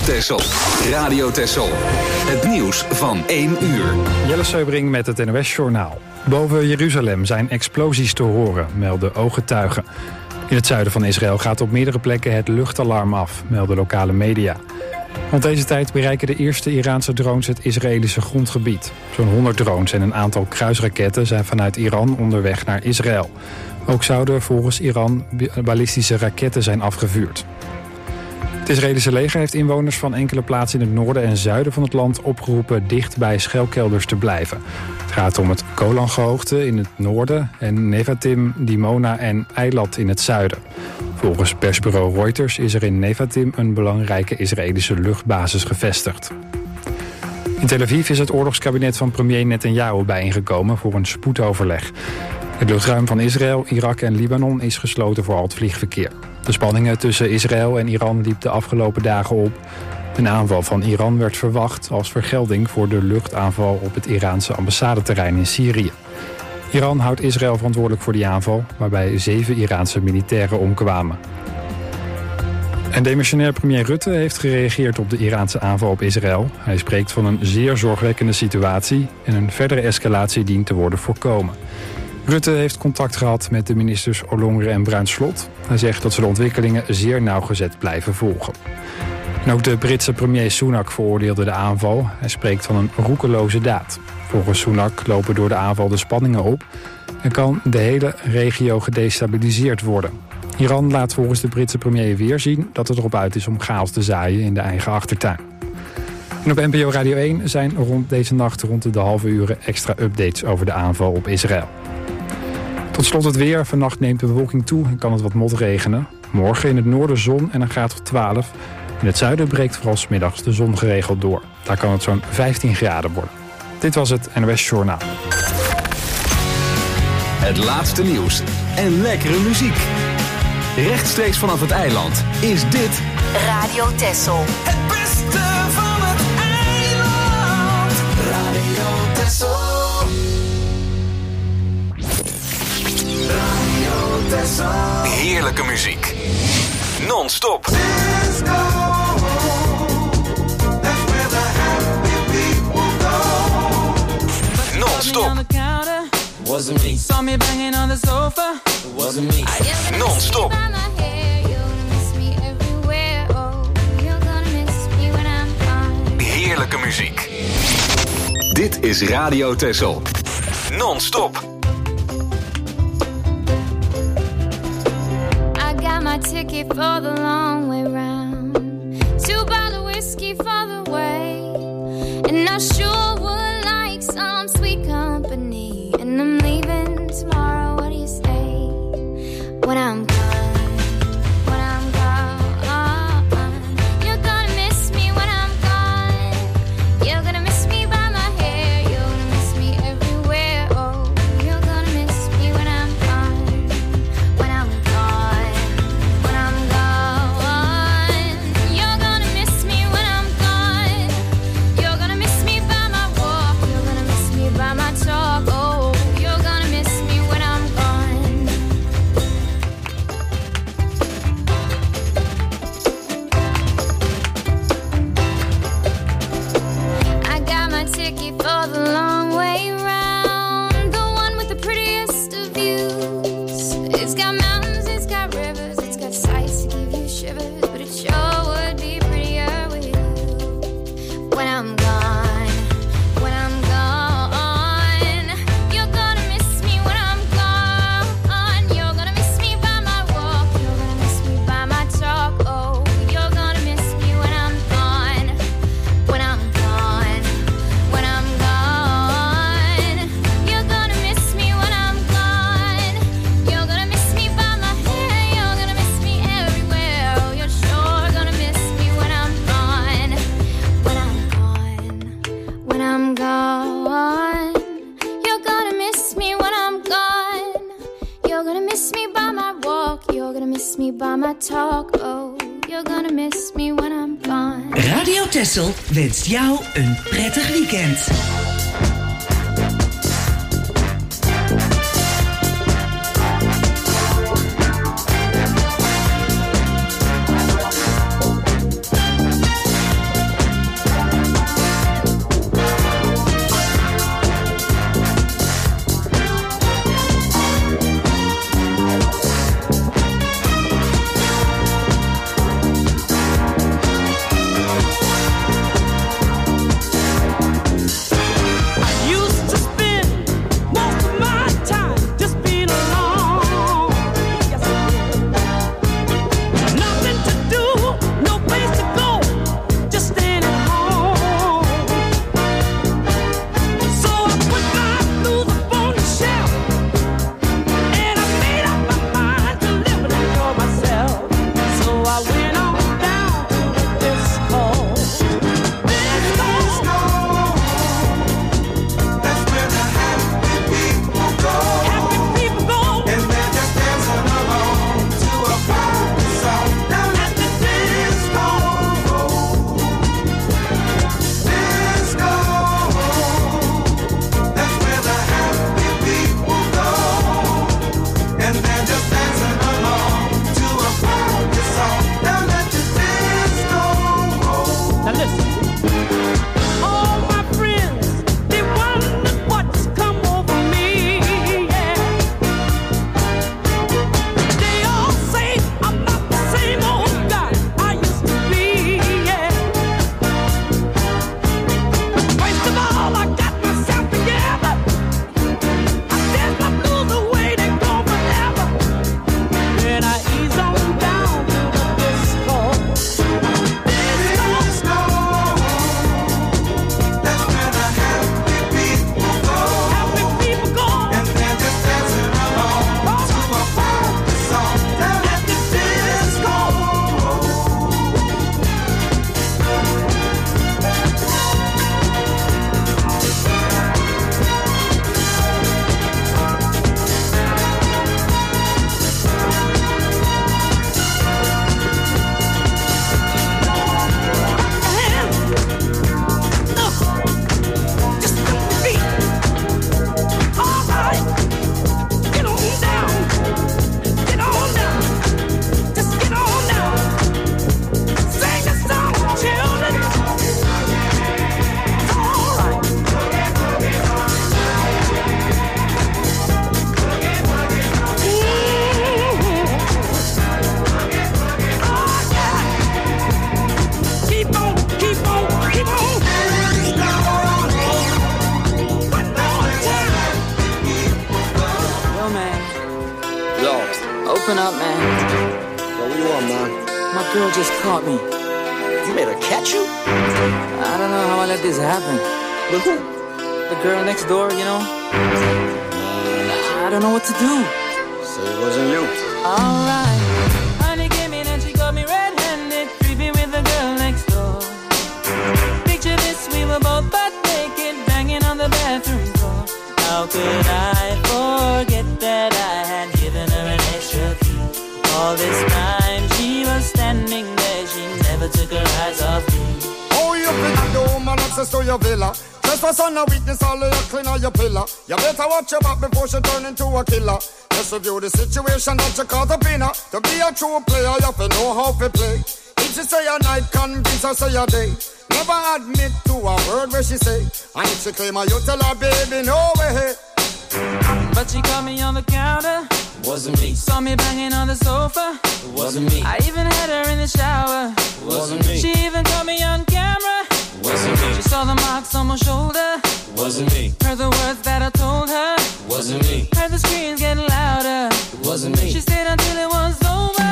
Texel. Radio Texel. Het nieuws van 1 uur. Jelle Seubring met het NOS-journaal. Boven Jeruzalem zijn explosies te horen, melden ooggetuigen. In het zuiden van Israël gaat op meerdere plekken het luchtalarm af, melden lokale media. Rond deze tijd bereiken de eerste Iraanse drones het Israëlische grondgebied. Zo'n 100 drones en een aantal kruisraketten zijn vanuit Iran onderweg naar Israël. Ook zouden volgens Iran ballistische raketten zijn afgevuurd. Het Israëlische leger heeft inwoners van enkele plaatsen in het noorden en zuiden van het land opgeroepen dicht bij schuilkelders te blijven. Het gaat om het Golangehoogte in het noorden en Nevatim, Dimona en Eilat in het zuiden. Volgens persbureau Reuters is er in Nevatim een belangrijke Israëlische luchtbasis gevestigd. In Tel Aviv is het oorlogskabinet van premier Netanyahu bijeengekomen voor een spoedoverleg. Het luchtruim van Israël, Irak en Libanon is gesloten voor al het vliegverkeer. De spanningen tussen Israël en Iran liepen de afgelopen dagen op. Een aanval van Iran werd verwacht als vergelding voor de luchtaanval op het Iraanse ambassadeterrein in Syrië. Iran houdt Israël verantwoordelijk voor die aanval, waarbij 7 Iraanse militairen omkwamen. En demissionair premier Rutte heeft gereageerd op de Iraanse aanval op Israël. Hij spreekt van een zeer zorgwekkende situatie en een verdere escalatie dient te worden voorkomen. Rutte heeft contact gehad met de ministers Ollongren en Bruins-Slot. Hij zegt dat ze de ontwikkelingen zeer nauwgezet blijven volgen. En ook de Britse premier Sunak veroordeelde de aanval. Hij spreekt van een roekeloze daad. Volgens Sunak lopen door de aanval de spanningen op en kan de hele regio gedestabiliseerd worden. Iran laat volgens de Britse premier weer zien dat het erop uit is om chaos te zaaien in de eigen achtertuin. En op NPO Radio 1 zijn rond deze nacht rond de halve uren extra updates over de aanval op Israël. Tot slot het weer. Vannacht neemt de bewolking toe en kan het wat motregenen. Morgen in het noorden zon en een graad of 12. In het zuiden breekt vooral 's middags de zon geregeld door. Daar kan het zo'n 15 graden worden. Dit was het NOS Journaal. Het laatste nieuws en lekkere muziek. Rechtstreeks vanaf het eiland is dit Radio Texel. Het beste van het eiland. Radio Texel. Radio Texel. heerlijke muziek. Non-stop. Non-stop. Wasn't me. Saw me banging on the sofa. Wasn't me. Non-stop. Heerlijke muziek. Dit is Radio Texel. Non-stop. I got my ticket for the long way round. 2 bottles of whiskey for the way. And I sure would like some sweet company. And I'm leaving tomorrow, what do you say? When I'm gone, when I'm gone. You're gonna miss me when I'm gone. You're gonna miss me by my hair. You're gonna miss me everywhere. Oh, you're gonna miss me when I'm gone. When I'm gone, when I'm gone. You're gonna miss me when I'm gone. You're gonna miss me by my walk. You're gonna miss me by my talk. Oh, you're gonna miss me when I'm gone. I got my ticket for the long way round. The one with the prettiest of views. It's got mountains, it's got rivers, it's got sights to give you shivers. But it sure would be prettier with you. When I'm gone, when I'm gone. You're gonna miss me when I'm gone. You're gonna miss me by my walk. You're gonna miss me by my talk. Oh, you're gonna miss me when I'm gone. When I'm gone, when I'm gone. You're gonna miss me when I'm gone. You're gonna miss me by my hair. You're gonna miss me everywhere. Oh, you're sure gonna miss me when I'm gone. When I'm gone, when I'm gone. You're gonna miss me when I'm gone. You're gonna miss me by my walk. You're gonna miss me by my talk. Oh, you're gonna miss me when I'm gone. Radio Texel wenst jou een prettig weekend. Yo. Open up, man. Yo, what you want, man? My girl just caught me. You made her catch you? I don't know how I let this happen. With who? The girl next door, you know? I don't know what to do. So it wasn't you. Alright. Honey came in and she got me red-handed, creepy with the girl next door. Picture this, we were both butt naked, banging on the bathroom floor. How could I forget that I had given her an extra key? All this time she was standing there, she never took her eyes off me. Oh, you think the woman access to your villa? Trespass on a witness, all of your clean on your pillar. You better watch your back before she turn into a killer. Just review the situation that you caught up in her. To be a true player, you have to know how to play. If she say a night, convince her say a day. Never admit to a word where she say. And if she claim her, you tell her, baby, no way. But she caught me on the counter. Wasn't me. Saw me banging on the sofa. Wasn't me. I even had her in the shower. Wasn't me. She even caught me on camera. Wasn't me. She saw the marks on my shoulder. Wasn't me. Heard the words that I told her. Wasn't me. Heard the screams getting louder. Wasn't me. She stayed until it was over.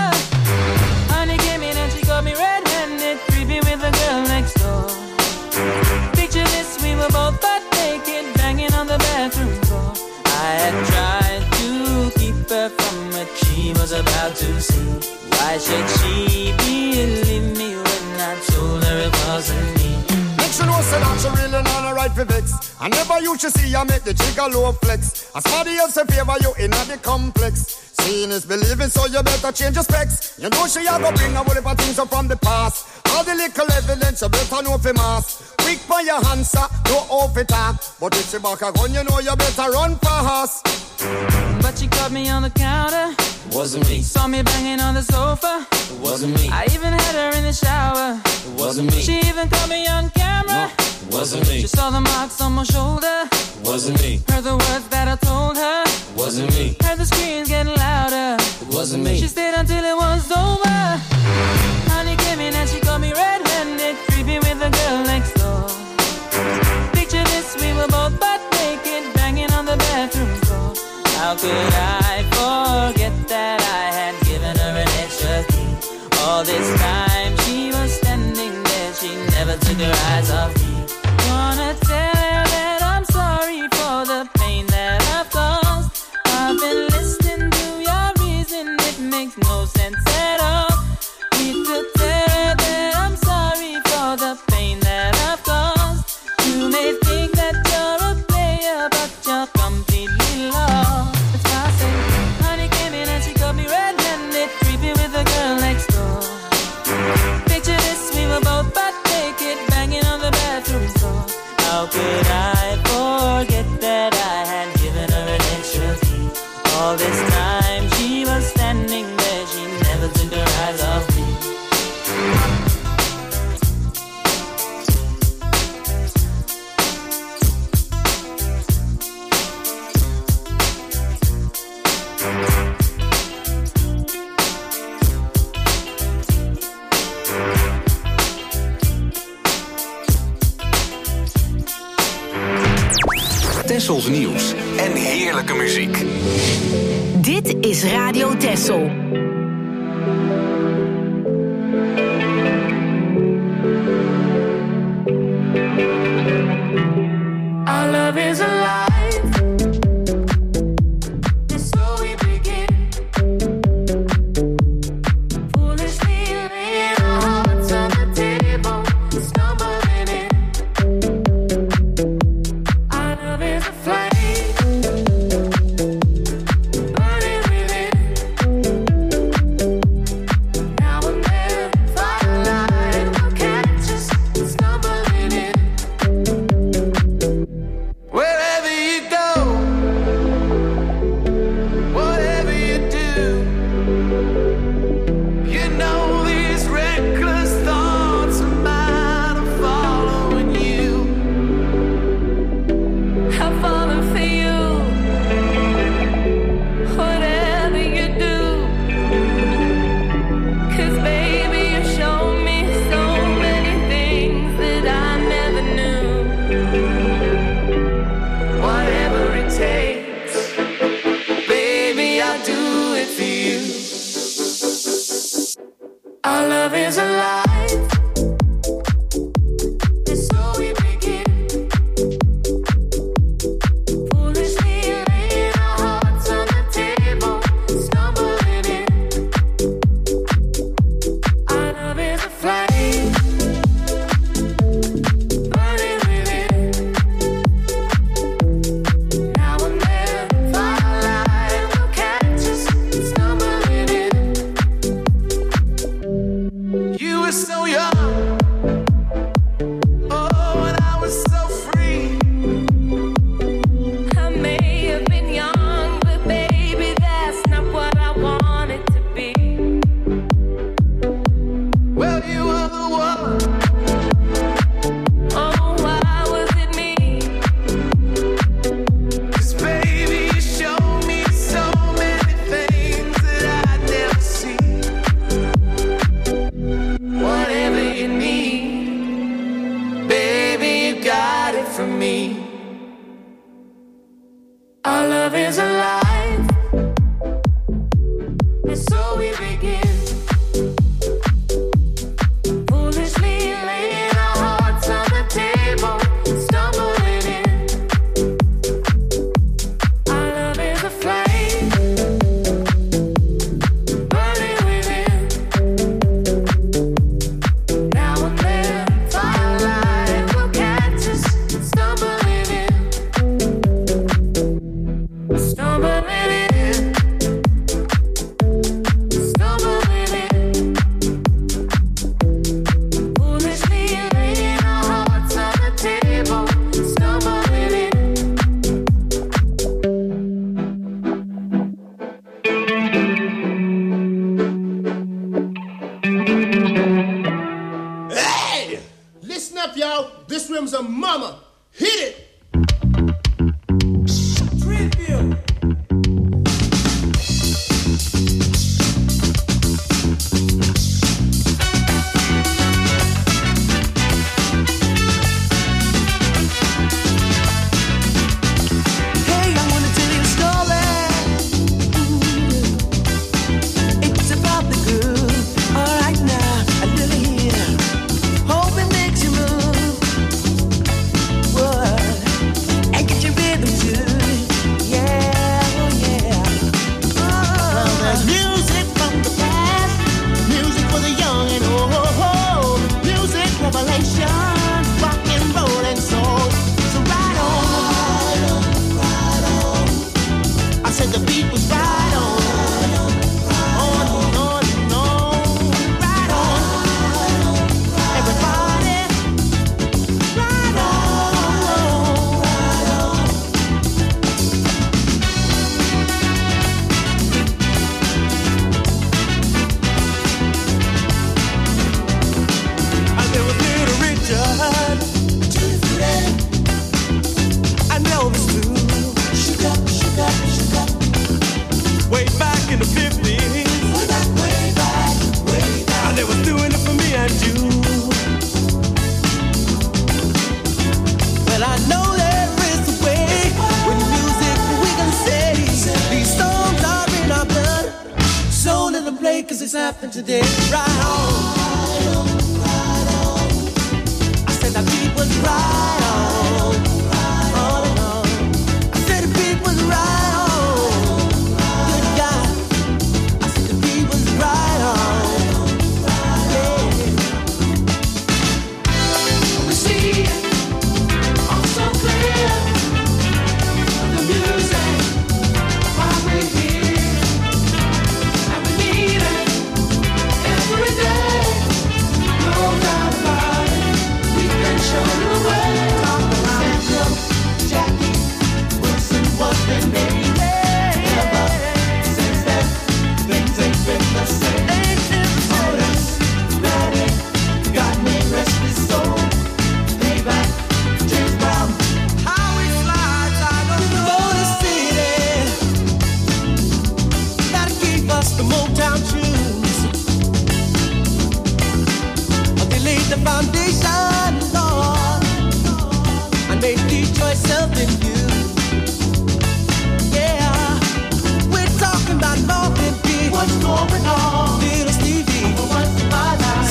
Honey came in and she got me red-handed, creepy with the girl next door. Picture this, we were both butt naked, banging on the bathroom floor. I had tried to keep her from what she was about to see. Why should she believe me when I told her it wasn't me? Make sure no say that she really not a right for vex. I never used to see her make the jigger low flex. As somebody else in favor you in the complex. Seeing is believing, so you better change your specs. You know she a go bring a whole heap of things up from the past. All the little evidence you better know for mass. Quick for your answer, no off it talk. But if she back a gun, you know you better run fast. But she caught me on the counter. Wasn't me. Saw me banging on the sofa. Wasn't me. I even had her in the shower. Wasn't me. She even caught me on camera. Wasn't me. She saw the marks on my shoulder. Wasn't me. Heard the words that I told her. Wasn't me. Heard the screams getting louder. Wasn't me. She stayed until it was over. Honey came in and she got me red-handed, creepy with the girl next door. Picture this, we were both butt naked, banging on the bathroom floor. How could I forget that I had given her an extra key? All this time she was standing there, she never took her eyes off me. Wanna tell her that I'm sorry for the pain that I've caused. I've been listening to your reason, it makes no sense at all. Need to tell her that I'm sorry for the pain that I've caused. You may think that you're a player, but you're completely lost. That's why I say, honey came in and she got me red-handed, creepy with the girl next door. Picture this, we were both butt naked, banging on the bathroom floor. How could I forget that I had given her an extra key? All this time she was standing there, she never took her eyes off me. Tessels nieuws en heerlijke muziek. Dit is Radio Tessel. Our love is alive. Now love is alive. And so we begin. Foolishly laying our hearts on the table, stumbling in. Our love is a flame, burning within. Now and then, firelight will catch us stumbling in. You were so young, oh, and I was so free. I may have been young, but baby, that's not what I wanted to be. Well, you were the one. Oh, why was it me? 'Cause baby, you showed me so many things that I'd never see. Whatever you need, baby, you got it from me. Our love is alive, and so we begin. Foolishly laying our hearts on the table, stumbling in. Our love is a flame, burning within. Now and then, firelight will catch us stumbling in. Stumbling in. Stumbling in. Foolishly laying our hearts on the table, stumbling in. Hey! Listen up, y'all. This room's a mama. Hit it! Tribute. Hey, I wanna tell you a story. It's about the groove. All right now, a little here. Hope it makes you move. What? And get your rhythm too. Yeah, oh yeah. Well, there's music from the past, music for the young and old, music revelations, rock and roll and soul. So ride on, ride on. I said the beat was right on, on and on and on. Ride on, everybody, ride on, ride on. And there was Little Richard, and Elvis too. Way back in the 50s. And they was doing it for me and you. Well, I know there is a way. With music we can say these songs are in our blood. So let them play 'cause it's happening today. Right on. I said the beat was right on. On and on. I said the beat was right on. Good God. I said the beat was right on. Yeah. We see it all so clear. The music, why we're here. And we need it every day. No doubt about it. We can show the way. Talk about Sam, Jackie, Wilson, what they made. Ever since then, things ain't been the same. Otis, Redding, got me restless soul. Payback, James Brown. How it slides, I don't know. Motor City, gotta keep us the Motown tunes. They laid the foundation, Lord, and made Detroit something new. Yeah, we're talking about North and Big. What's going on? Little Stevie, what's my life?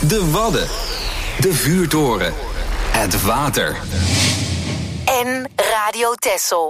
De Wadden. De vuurtoren. Het water. En Radio Texel.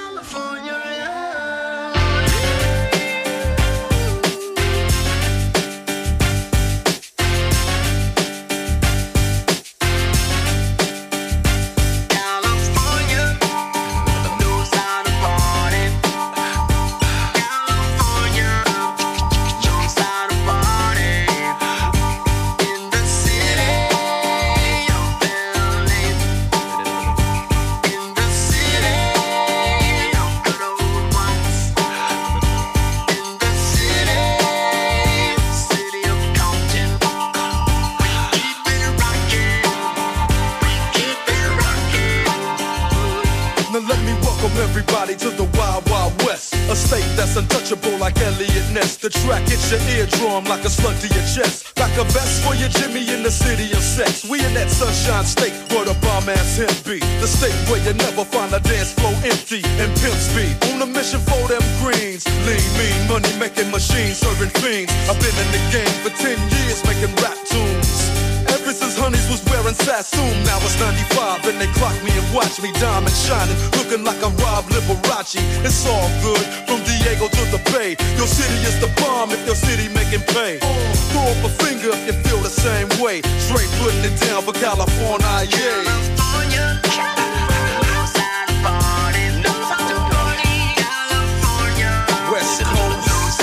Everybody to the Wild Wild West, a state that's untouchable like Elliot Ness. The track hits your eardrum like a slug to your chest, like a vest for your Jimmy in the city of sex. We in that sunshine state where the bomb ass him be, the state where you never find a dance floor empty and pimp speed. On a mission for them greens, lean, mean, money making machines, serving fiends. I've been in the game for 10 years making rap tunes. Ever since Honeys was wearing Sassoon, now it's 95 and they clock me and watch me diamond shining, looking like I'm Rob Liberace. It's all good from Diego to the Bay. Your city is the bomb if your city making pay. Throw up a finger if you feel the same way. Straight putting it down for California, yeah. West Coast.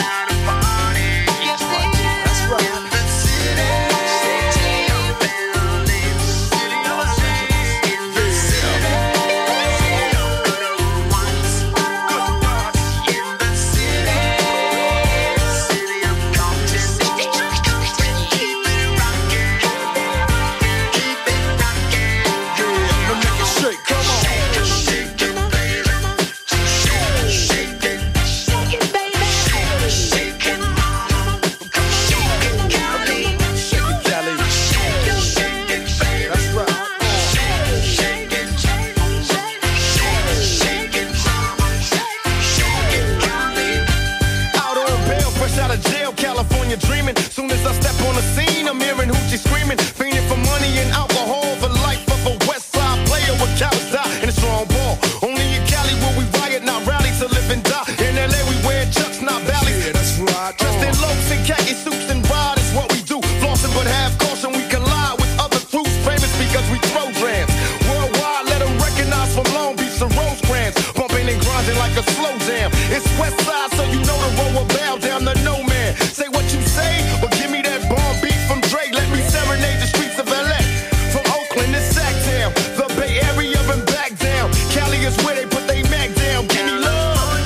Dreaming. Soon as I step on the scene, I'm hearing hoochie screaming, fiending for money and alcohol. The life of a West Side player with cowards die in a strong ball. Only in Cali will we riot, not rally to live and die. In LA we wear chucks, not valleys. Yeah, that's right. Dressed in loafs and khaki suits and ride is what we do. Flossing but have caution, we collide with other crews. Famous because we throw drams. Worldwide, let them recognize from Long Beach to Rosecrans. Bumping and grinding like a slow jam. It's West Side, so you know the road will bow down to no man. Say what you say, but give me that bomb beat from Dre. Let me serenade the streets of LA. From Oakland to Sacktown, the Bay Area and back down. Cali is where they put they Mac down. Give me love.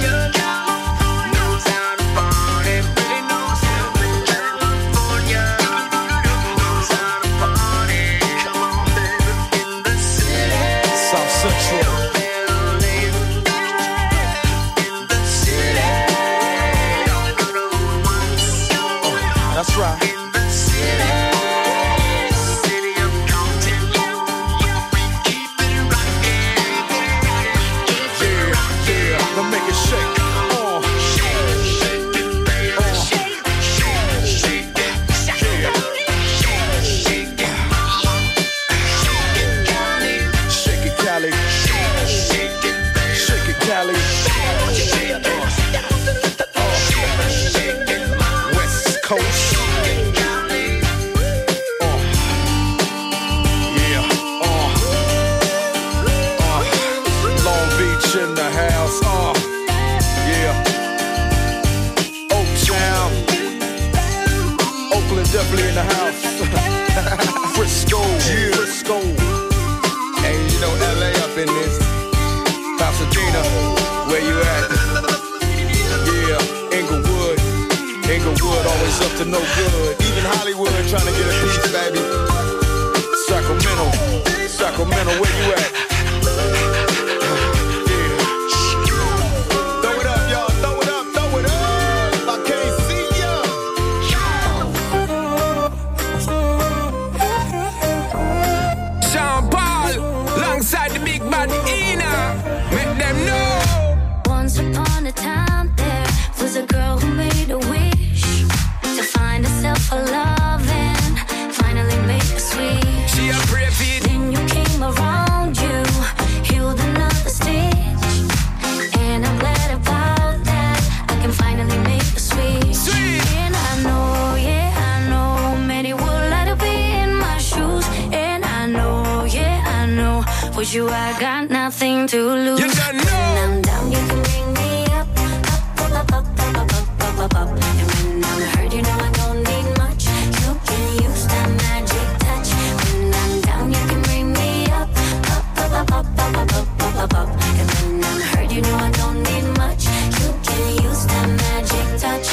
South Central. That's right. In the city, city of Compton, we keep it rocking. Yeah, now make it shake. Shake it, baby. Shake it, shake it, shake it, mama. Shake it, Cali. Shake it, Cali. Shake it, baby. Shake it, Cali. Shake it, West Coast. In the house, yeah. Oaktown, Oakland definitely in the house. Frisco, yeah. Frisco. Hey, you know LA up in this. Pasadena, where you at? Yeah, Inglewood, always up to no good. Even Hollywood trying to get a piece, baby. Sacramento, where you at? Once upon a time there was a girl who made a wish to find herself a love and finally with you I got nothing to lose. You don't know. When I'm down, you can bring me up, up, up, up, up, up, up, up, up. And when I'm hurt, you know I don't need much. You can use that magic touch. When I'm down, you can bring me up, up, up, up, up, up, up, up, up, up. And when I'm hurt, you know I don't need much. You can use that magic touch.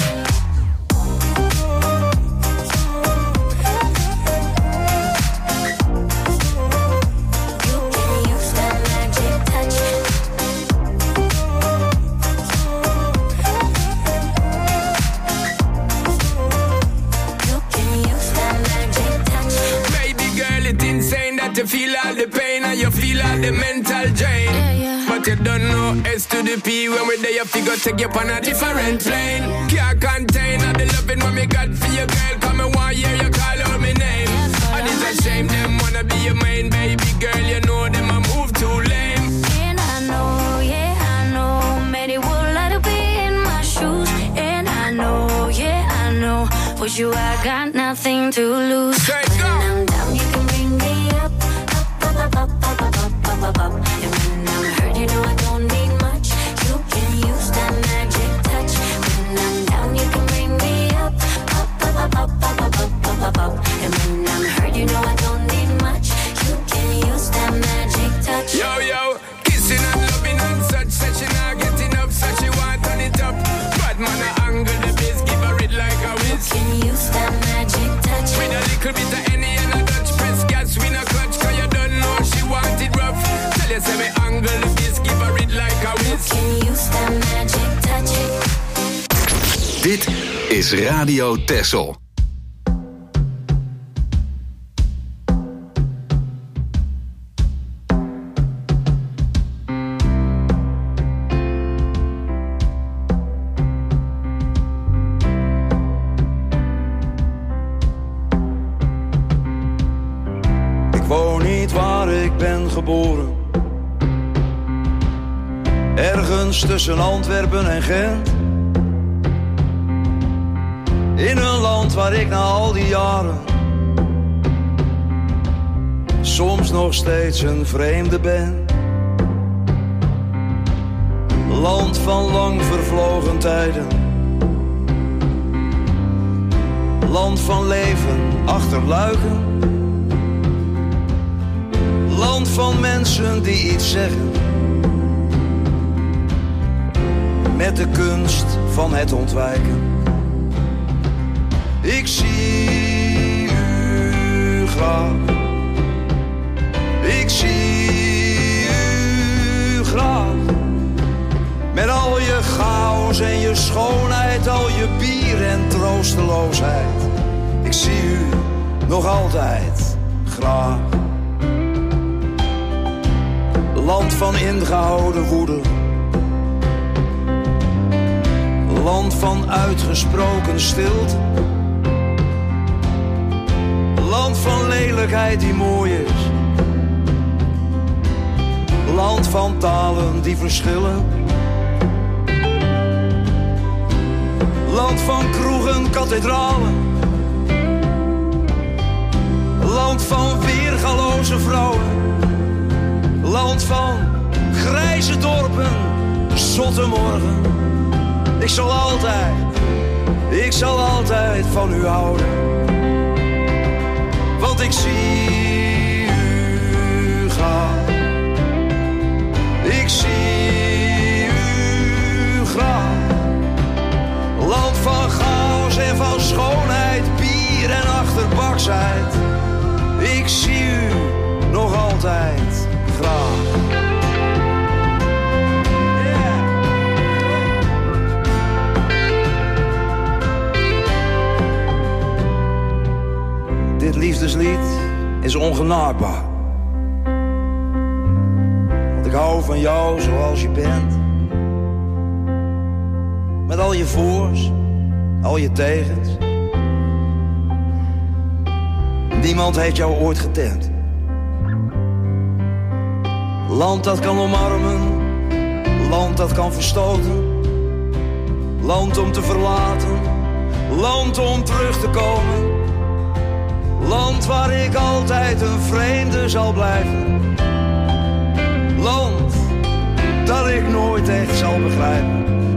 You feel all the pain and you feel all the mental drain. But you don't know S to the P. When we're there, you figure take you on a different plane. Can't contain all the loving what me got for your girl. Come and one year you call out my name. And it's a shame them wanna be your main baby girl. You know them a move too lame. And I know, yeah I know, many would like to be in my shoes. And I know, yeah I know, with you I got nothing to lose. Straight go. When I'm down, you can bring me up, up, up, up, up, up, up, up. And when I'm hurt, you know I don't need much. You can use that magic touch. When I'm down, you can bring me up, up, up, up, up, up, up, up, up, up. And when I'm hurt, you know I don't need much. You can use that magic touch. Yo, yo, kissing and loving and such. Said she not get enough, so she want turn it up. Bad man a angle the bass, give her it like a whiz. You can use that magic touch. With a little bit of any and a Dutch press gas, we no clutch, cause you don't know she want it rough. Tell you say me angle the bass, give her it like a whiz. You can use that magic touch. Dit is Radio Texel. Geboren. Ergens tussen Antwerpen en Gent. In een land waar ik na al die jaren soms nog steeds een vreemde ben. Land van lang vervlogen tijden. Land van leven achter luiken. Land van mensen die iets zeggen. Met de kunst van het ontwijken. Ik zie u graag. Ik zie u graag. Met al je chaos en je schoonheid. Al je bier en troosteloosheid. Ik zie u nog altijd graag. Land van ingehouden woede. Land van uitgesproken stilte. Land van lelijkheid die mooi is. Land van talen die verschillen. Land van kroegen, kathedralen. Land van weergaloze vrouwen. Land van grijze dorpen, zotte morgen. Ik zal altijd van u houden. Want ik zie u gaan. Ik zie u graag. Land van chaos en van schoonheid, bier en achterbaksheid. Ik zie u nog altijd graag. Dit liefdeslied is ongenaakbaar. Want ik hou van jou zoals je bent. Met al je voors, al je tegens. Niemand heeft jou ooit getemd. Land dat kan omarmen, land dat kan verstoten. Land om te verlaten, land om terug te komen. Land waar ik altijd een vreemde zal blijven. ik nooit echt zal begrijpen.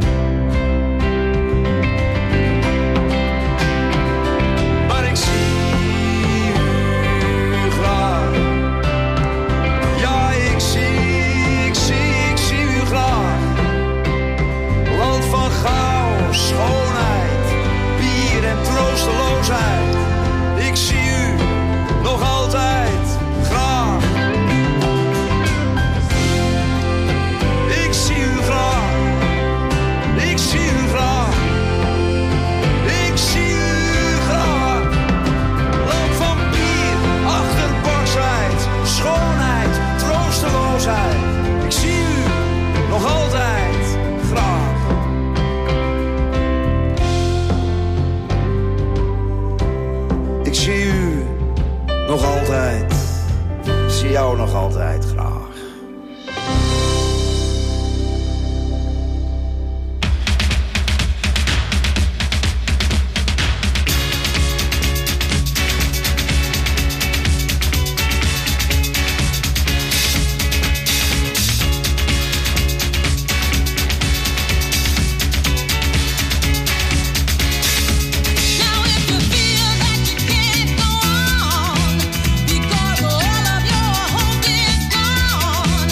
Maar ik zie u graag. Ja, ik zie u graag. Land van chaos, schoonheid, bier en troosteloosheid. Ik zie u nog altijd graag. Ik zie u graag. Ik zie u graag. Ik zie u graag. Land van bier, achterbaksheid, schoonheid, troosteloosheid. Ik zie u nog altijd graag. Ik zie u nog altijd. Ik zie jou nog altijd graag. Because all of your hope is gone.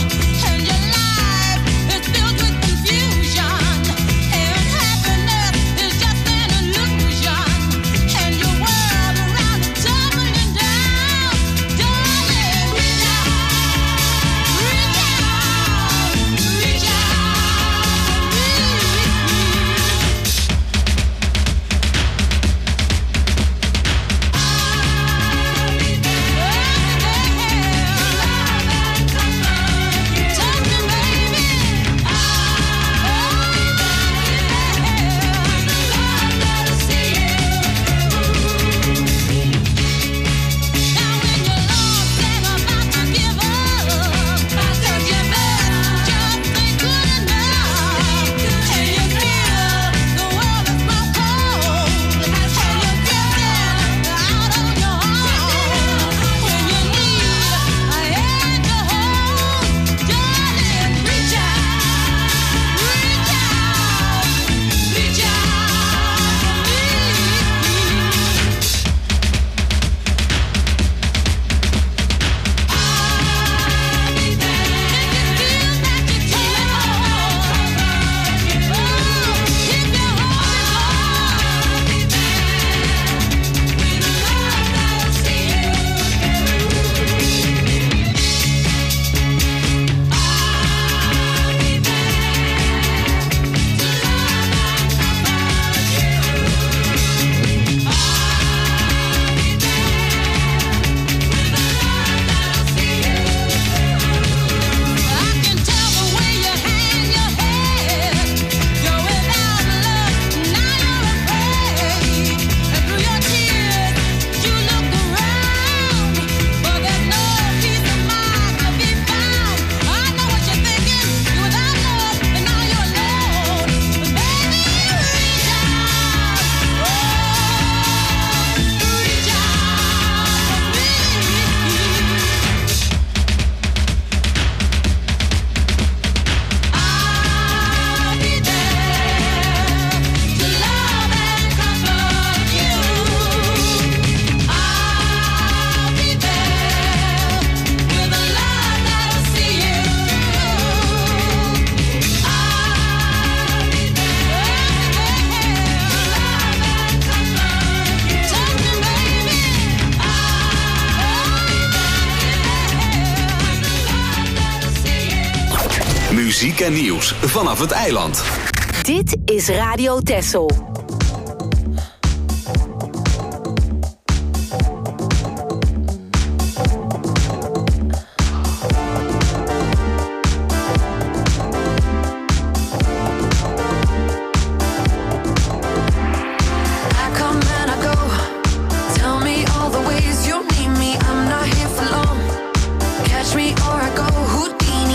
Muziek en nieuws vanaf het eiland. Dit is Radio Texel.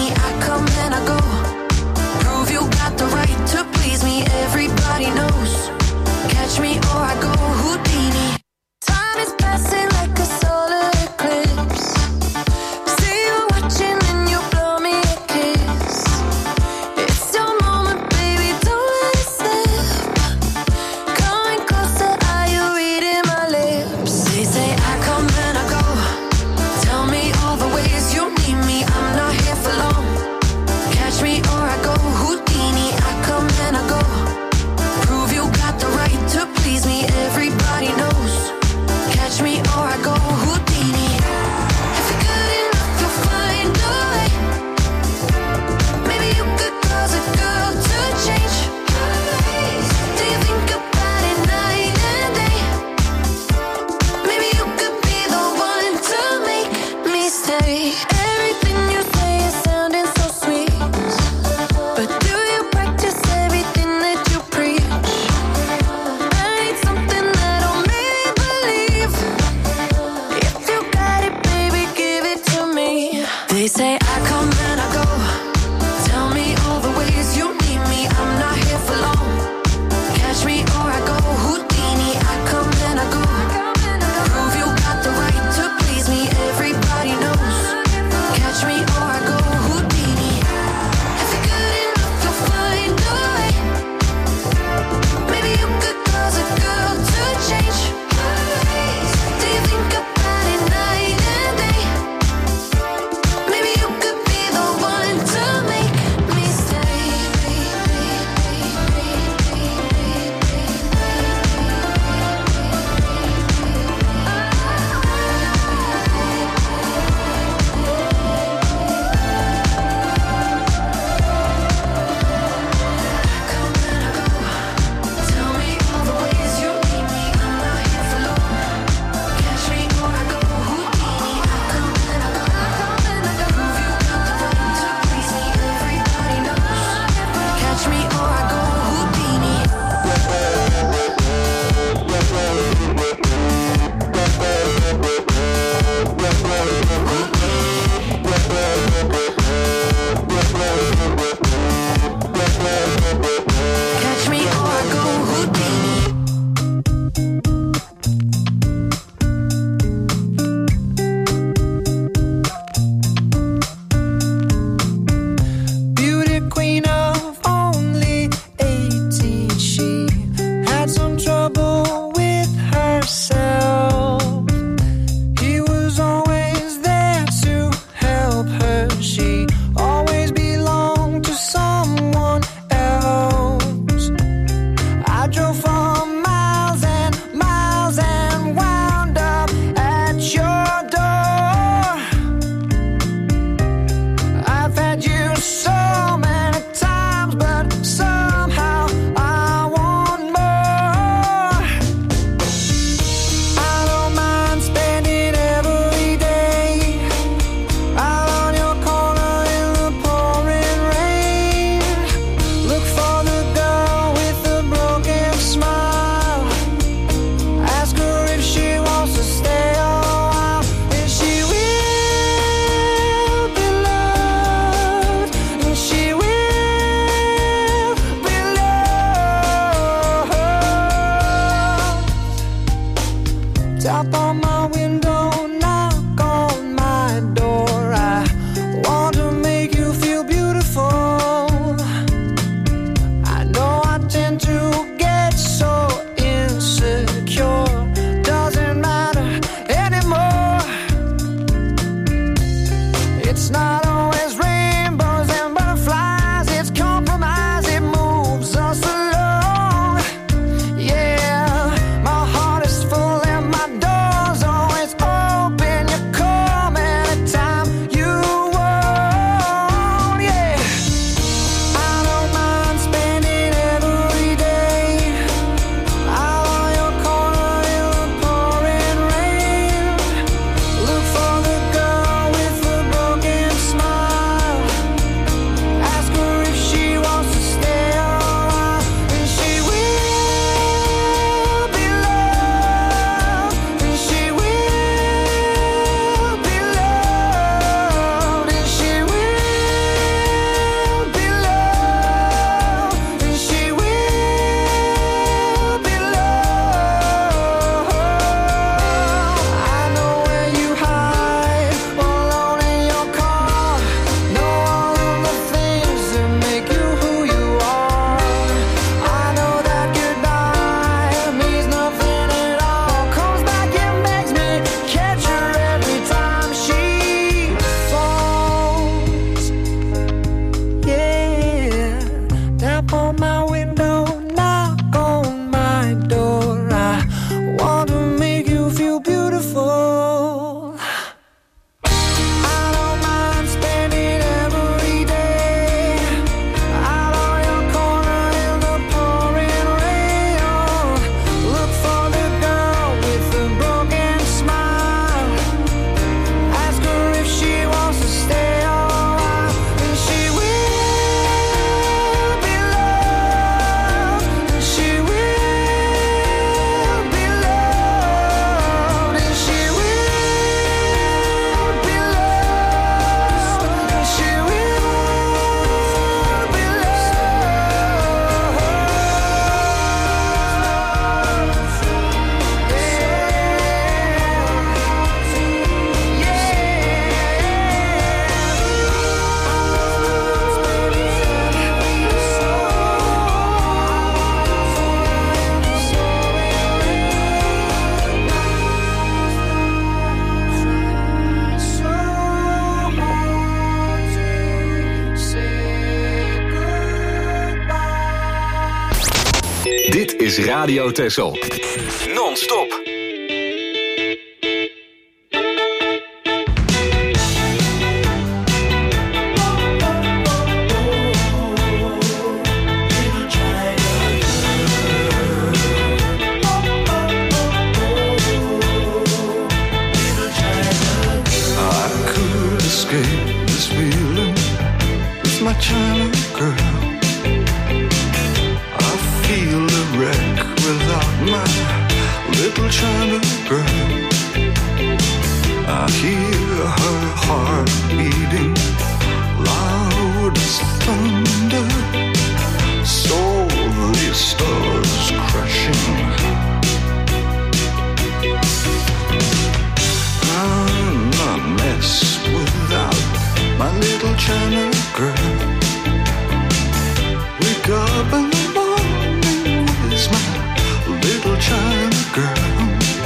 Prove you got the right to please me. Everybody knows Tap on my window, knock on my door. I want to make you feel beautiful. I know I tend to get so insecure. Doesn't matter anymore. It's not always rainbows and butterflies. It's compromise, it moves us along. Yeah, my heart is full and my door's always open. You come anytime you want. Yeah, I don't mind spending every day out on your corner in the pouring rain. Look for the girl with the broken smile. Ask her if she wants to stay a while, and she will be loved, and she will be loved, and she will be loved, and she will be loved. I know where you hide, alone in your car. Know all of the things that make you who you are. I know that goodbye means nothing at all. Comes back and begs me, catch her every time she falls. Yeah, tap on my window, knock on my door. I want to make you feel beautiful. I don't mind spending every day out on your corner in the pouring rain. Oh, look for the girl with the broken smile. Ask her if she wants to stay a while, and she will be loved, and she will be loved, and she will be loved, and she will be Dit is Radio Texel. Non-stop. I could escape this feeling with my China girl. I feel a wreck without my little China girl. I hear her heart beating loud as thunder. So the stars crashing. I'm a mess without my little China girl. Wake up in the morning with my little China girl.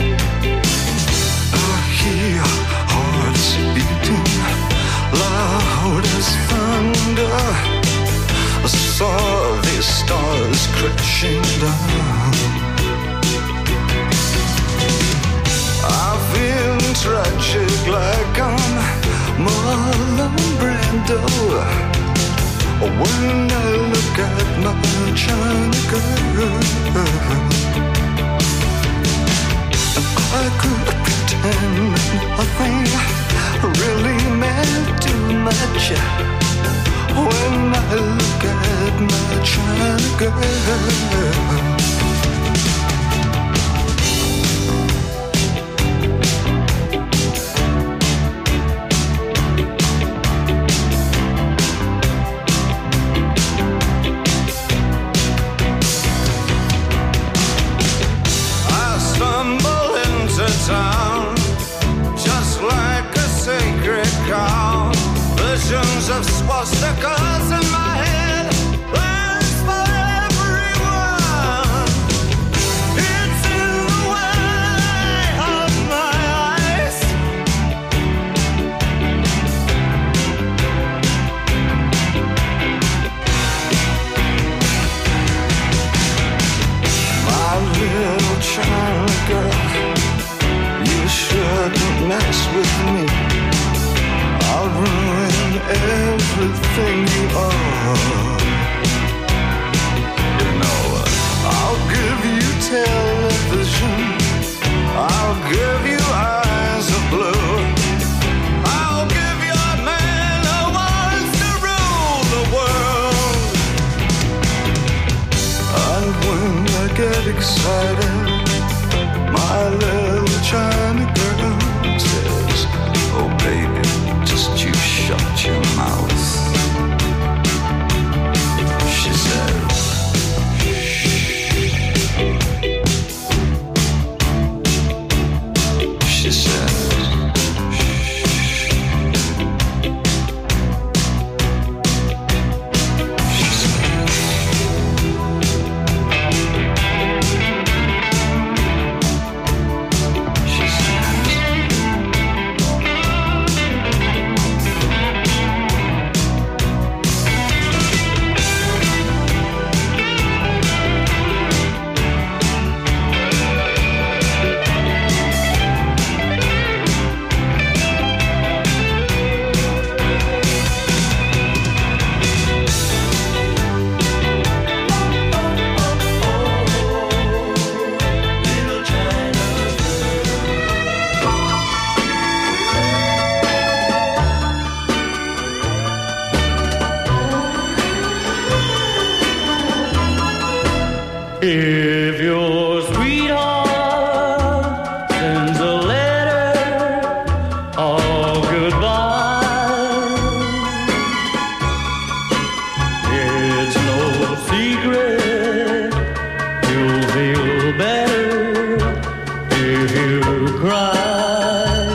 I hear hearts beating loud as thunder. I saw the stars crashing down. I feel tragic like I'm Marlon Brando when I look at my China girl. I could pretend nothing really meant too much when I look at my China girl. I stumble into town stickers in my head. There's for everyone. It's in the way of my eyes. My little China girl, you shouldn't mess with me. I'll ruin everything you are. You know, I'll give you television, I'll give you eyes of blue, I'll give you a man who wants to rule the world. And when I get excited, my little China girl says, oh baby, just you shut your mouth. She says, she says, if your sweetheart sends a letter of goodbye, it's no secret you'll feel better if you cry.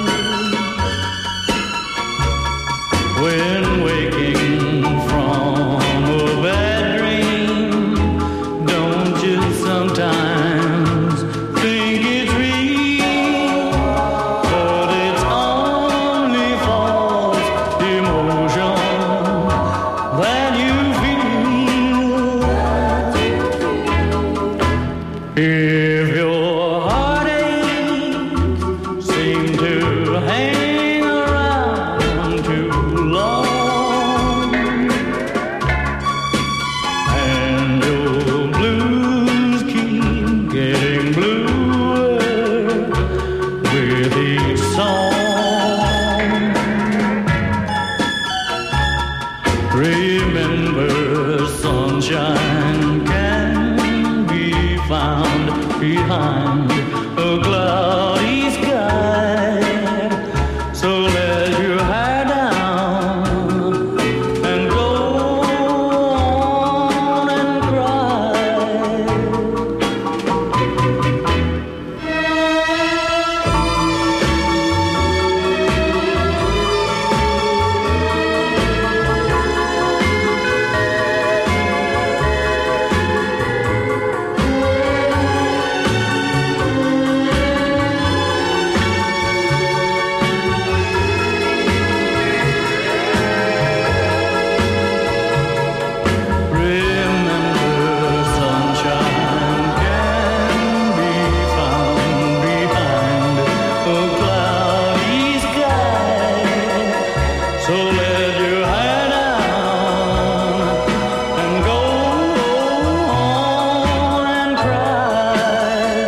When waking from a bad dream, don't you sometimes think it's real? But it's only false emotion that you feel. If your heartaches seem to hang around too long, and your blues keep getting bluer with each song, remember sunshine can be found behind a cloudy sky. So let your hair down and go on and cry. Remember sunshine can be found behind a cloudy sky. So let your hair down and go on and cry.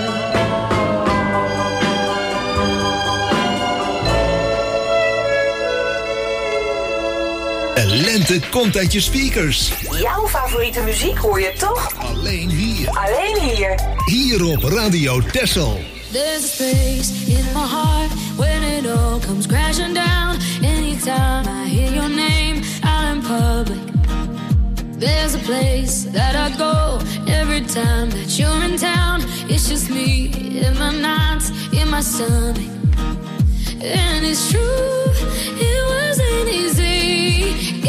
De lente komt uit je speakers. Jouw favoriete muziek hoor je toch? Alleen hier. Alleen hier. Hier op Radio Texel. There's a space in my heart when it all comes crashing down. Anytime I hear your name out in public, there's a place that I go every time that you're in town. It's just me in my nights, in my stomach. And it's true, it wasn't easy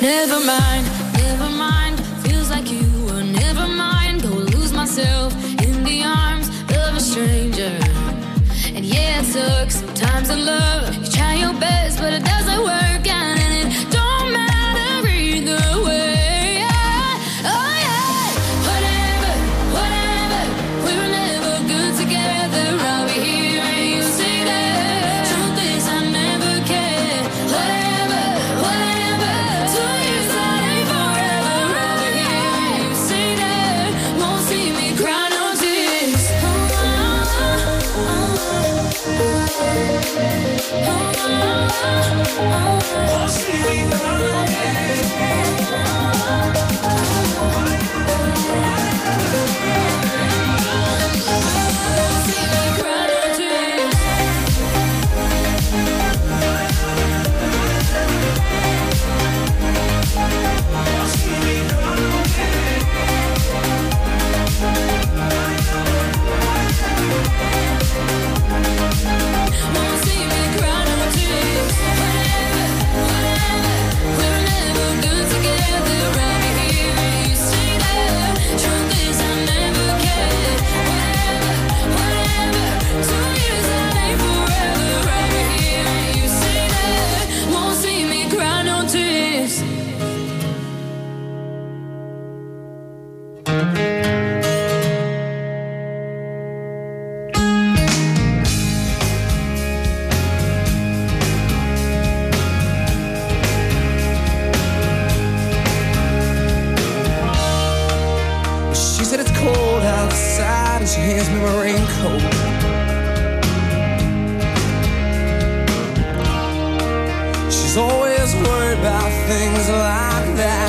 Never mind, feels like you were never mind. Go lose myself in the arms of a stranger. And yeah, it sucks sometimes in love. You try your best, but it doesn't work out, and it don't matter either way. Oh yeah, whatever, we were never good together. I'll be here and you say that. Truth is I never cared. Whatever, 2 years that ain't forever. I'll be here and you say that. Won't see me cry no tears. She hands me my raincoat. She's always worried about things like that.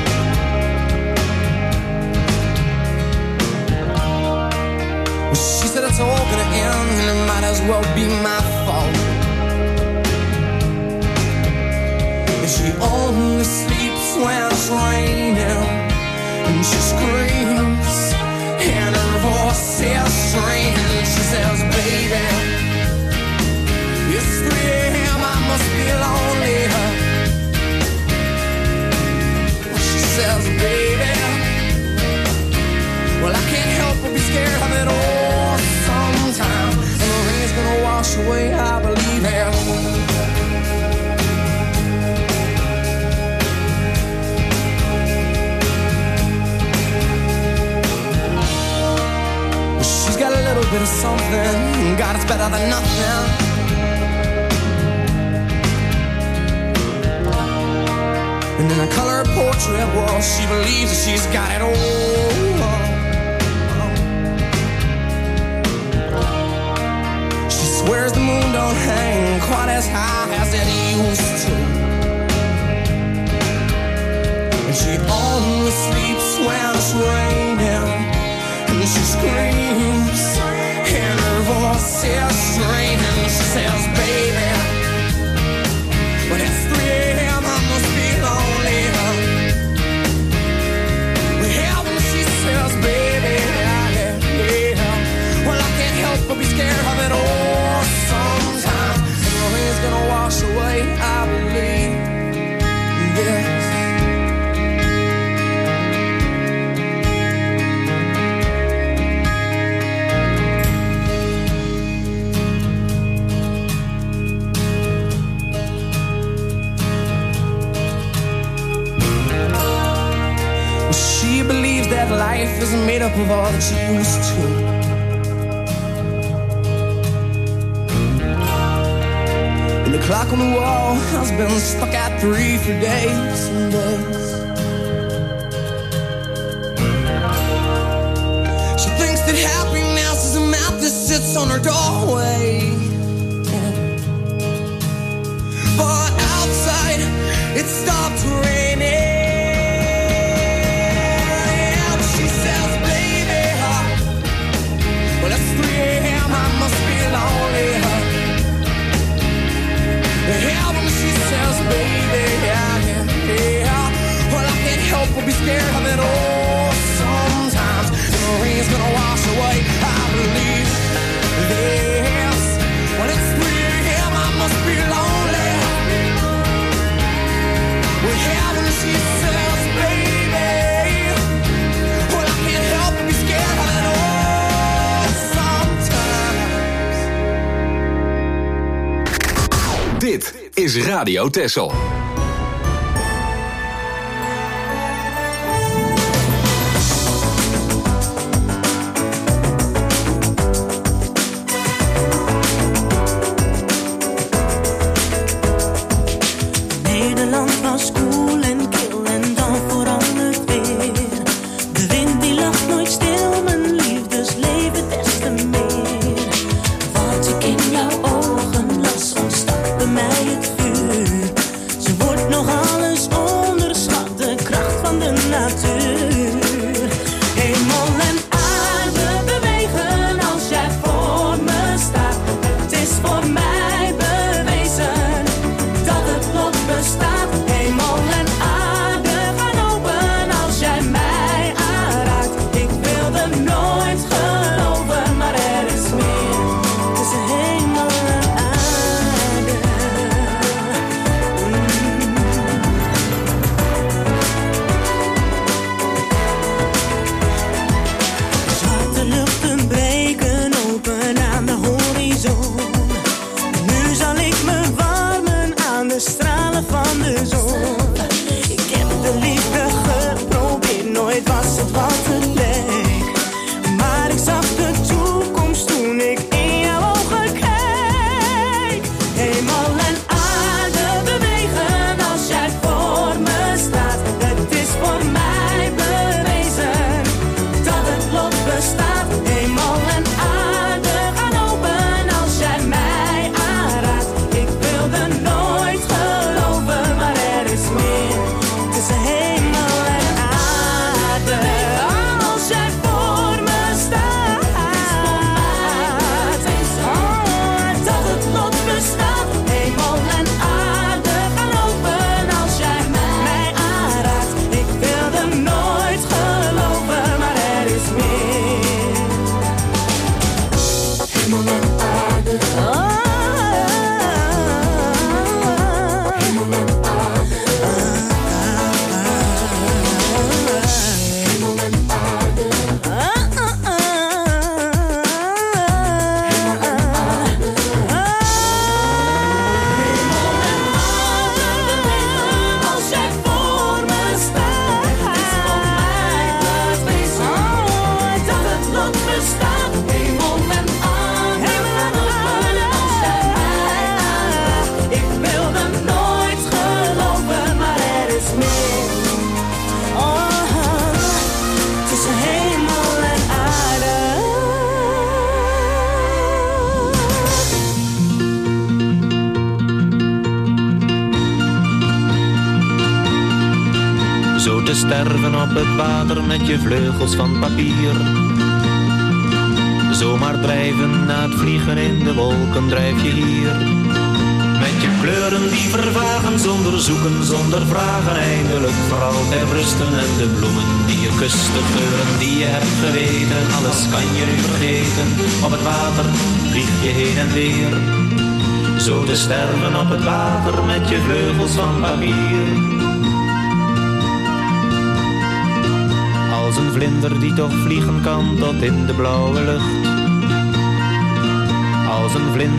Well, she said it's all gonna end and it might as well be my fault. And she only sleeps when it's raining, and she screams and her voice is strange. She says, baby, it's 3 a.m., I must be lonely. She says, baby, well, I can't help but be scared of it all sometimes. And the rain's gonna wash away, I believe it. Got a little bit of something, God, it's better than nothing. And in a color portrait, well, she believes that she's got it all. She swears the moon don't hang quite as high as it used to, and she only sleeps when it's raining, and she screams, and her voice is strange, and she says, baby, when it's 3 a.m., I must be lonely. Well, when she says, baby, yeah, well, I can't help but be scared of it all sometimes. And the rain's gonna wash away, I believe, yes. She believes that life is made up of all that she used to. And the clock on the wall has been stuck at 3 for days and days. She thinks that happiness is a map that sits on her doorway. But outside, it stopped raining. Will be scared of it all sometimes. The rain's gonna wash away, I believe this. is Radio Texel. Nederland was koel en kil en dan verandert weer. De wind die lacht nooit stil, mijn liefdesleven des te meer. Wat ik in jouw ogen las, ontstak bij mij het vuur. Ze wordt nog alles onderschat, de kracht van de natuur. Hemel en aarde bewegen als jij voor me staat. Het is voor mij bewezen dat het lot bestaat. Hemel en aarde gaan open als jij mij aanraakt. Ik wilde nooit geloven, maar er is meer tussen hemel en aarde. Zwarte luchten breken open aan de horizon. Nu zal ik me warmen aan de stralen van de zon. Ik heb de liefde geprobeerd, nooit was het wat het leek. Maar ik zag de toekomst toen ik in jouw ogen keek. Hemel en aarde bewegen als jij voor me staat. Het is voor mij bewezen dat het lot bestaat. Hemel en aarde gaan open als jij mij aanraakt. Ik wilde nooit geloven, maar er is meer tussen hemel en aarde. Als jij voor me staat, dat het lot bestaat. Hemel en aarde gaan open als jij mij aanraakt. Ik wilde nooit geloven, maar er is meer. Hemel en aarde. Hemel en aarde. Hemel en aarde. Als jij voor me staat, het is voor mij bewezen dat het lot bestaat. Hemel en aarde gaan open als jij mij aanraakt. Ik wilde nooit geloven, maar er is meer. Tussen hemel en aarde. Zo te sterven op het water met je vleugels van papier. Zomaar drijven na het vliegen in de wolken drijf je hier. Met je kleuren die vervagen zonder zoeken, zonder vragen. Eindelijk voor altijd rusten en de bloemen die je kust, de geuren die je hebt geweten. Alles kan je nu vergeten, op het water vlieg je heen en weer. Zo te sterven op het water met je vleugels van papier. Als een vlinder die toch vliegen kan tot in de blauwe lucht. Als een vlinder